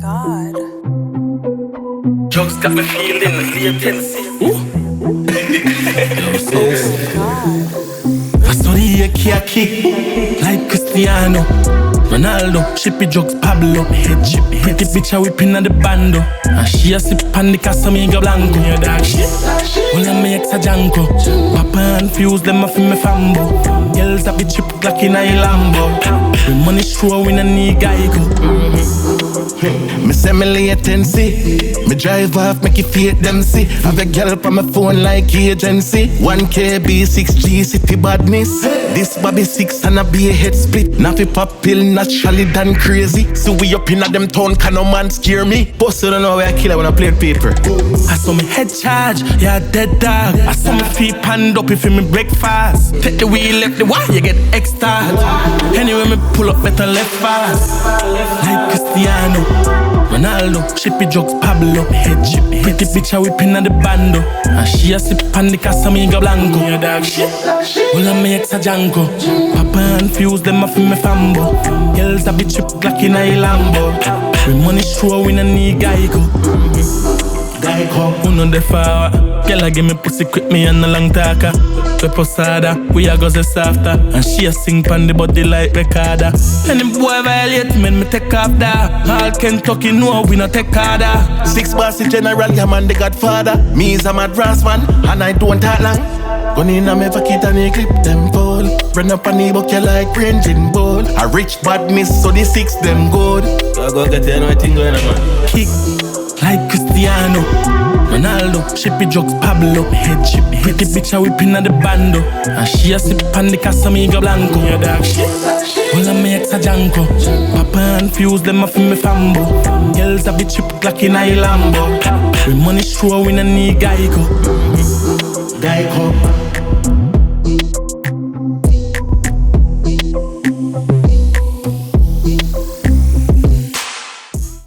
God. Drugs got me feeling latency. I study a kick like Cristiano Ronaldo, shippy drugs, Pablo. Head chip, pretty bitch a whipping at the bando. And she a sip on the Casamigo Blanco. Your dog shit, well I'm my ex a Janko. Papa and Fuse, them a fi me fambo. Girls that be chip like in a Lambo. The money show we no need Geico. Me say me latency. Me drive off, make you fake them see. Have a girl on my phone like agency. 1KB, 6G, city badness. This Bobby 6 and a be a head split. Naffy pop pill, naturally done crazy. So we up in a them town, can no man scare me. Boss, you don't know where I kill her when I play paper. I saw me head charge, yeah dead dog. I saw me feet panned up if me breakfast. Take the wheel left the why you get extra. Anyway me pull up better left fast. Like Cristiano Ronaldo, shippy drugs, Pablo. Head chip, pretty bitch a whipping at the bando. And she a sip on the Casamigo Blanco. Your dog shit, well I'm my ex a Janko. Papa and Fuse, them a fi me fambo. Girls that be chip like in a Lambo. We money show we no need Geico. Who know the far? Girl a give me pussy quick, me and a long talker. We posada, we a go zest after. And she a sing pan the body like recorder. Any boy violate me take off that. All Kentucky know we no take order. 6 bossy general, yeah man the godfather. Me is a mad brass man, and I don't talk long. Gun in a me pocket and he clip them pole. Run up on the bucket like ranging ball. A rich badness, so the 6 them good. So I go get you anything going on, man. Kick like Cristiano Ronaldo, shippy drugs, Pablo. Head chip, pretty bitch a whipping at the bando. And she a sip on the Casamigo Blanco. Your dog shit, well I'm my ex a Janko. Papa and Fuse, them a fi me fambo. Girls that be chip like in a Lambo. We money show we no need Geico. Geico.